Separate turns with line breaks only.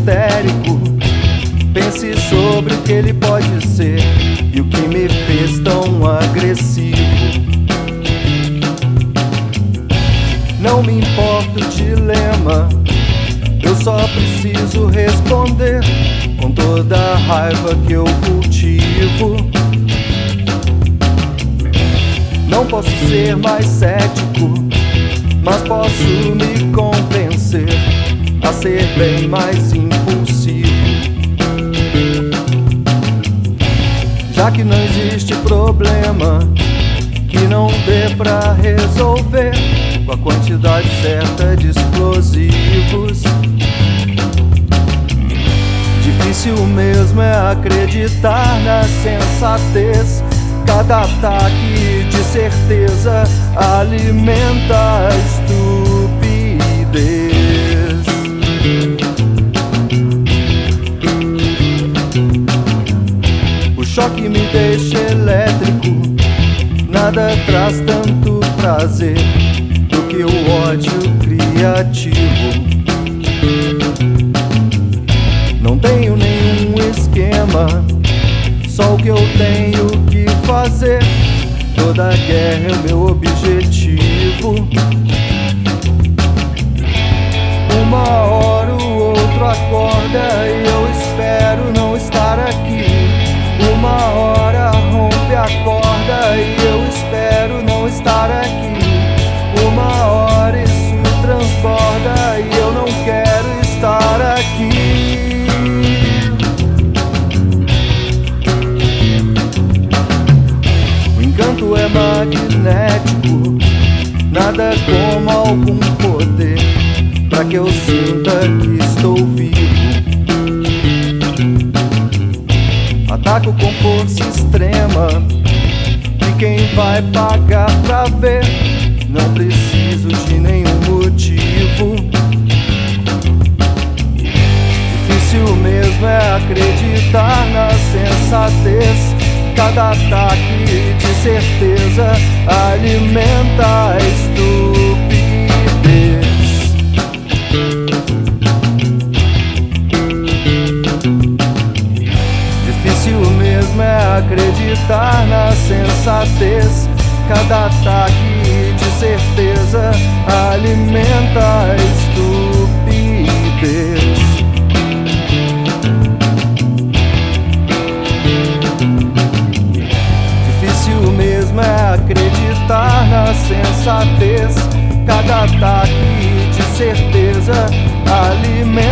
histérico. Pense sobre o que ele pode ser e o que me fez tão agressivo. Não me importa o dilema, eu só preciso responder com toda a raiva que eu cultivo. Não posso ser mais cético, mas posso me convencer a ser bem mais impulsivo. Já que não existe problema que não dê pra resolver com a quantidade certa de explosivos. Difícil mesmo é acreditar na sensatez. Cada ataque de certeza alimenta a estupidez. O choque me deixa elétrico, nada traz tanto prazer do que o ódio criativo. Não tenho nenhum esquema, só o que eu tenho que fazer. Toda guerra é o meu objetivo. Uma hora o outro acorda e eu espero não estar aqui. Uma hora rompe a corda e eu espero não estar aqui. Uma hora isso transborda e eu não quero estar aqui. O encanto é magnético, nada como algum poder pra que eu sinta que estou vivo. Ataco com força extrema, e quem vai pagar pra ver? Não preciso de nenhum motivo. Difícil mesmo é acreditar na sensatez. Cada ataque de certeza alimenta a estupidez. Difícil mesmo é acreditar na sensatez. Cada ataque de certeza alimenta a estupidez. Difícil mesmo é acreditar na sensatez. Cada ataque de certeza alimenta